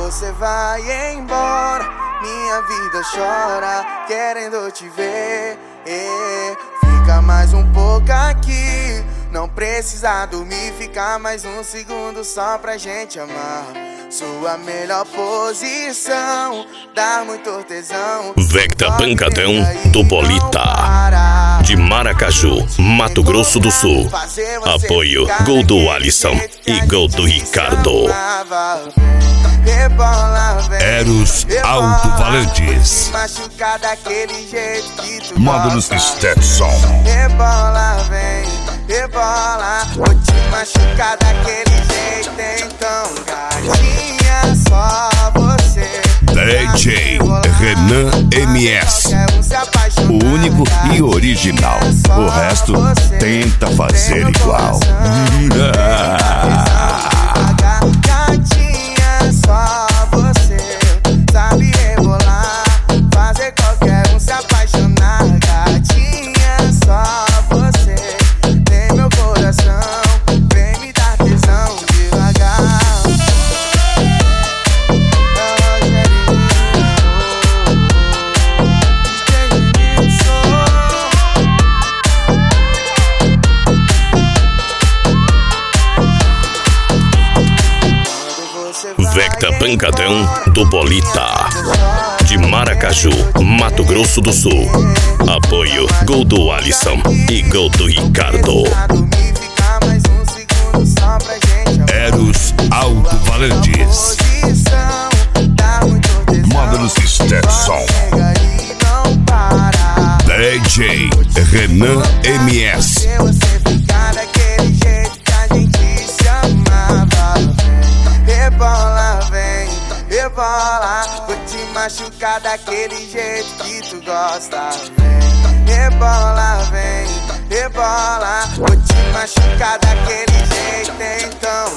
você vai embora, minha vida chora, querendo te ver. Fica mais um pouco aqui, não precisa dormir, fica mais um segundo só pra gente amar. Sua melhor posição, dá muito tesão. Vecta Pancadão do Bolita, de Maracaju, Mato Grosso do Sul. Apoio gol do Alisson e gol do Ricardo. Eros Alto-Falantes, módulos Stetson. Rebola, vem, rebola, vou te machucar daquele jeito, então gatinha, só você. DJ Renan MS, o único e original, o resto tenta fazer igual. Gatinha, só você sabe rebolar, fazer qualquer um se apaixonar. Gatinha, só você tem meu coração, vem me dar tesão devagar. Vecta Pancadão do Bolita, de Maracaju, Mato Grosso do Sul. Apoio gol do Alisson e gol do Ricardo. Eros Alto-Falantes, módulos Stetson. DJ Renan MS, rebola, vem, rebola, vou te machucar daquele jeito que tu gosta. Vem, rebola, vem, rebola, vou te machucar daquele jeito, então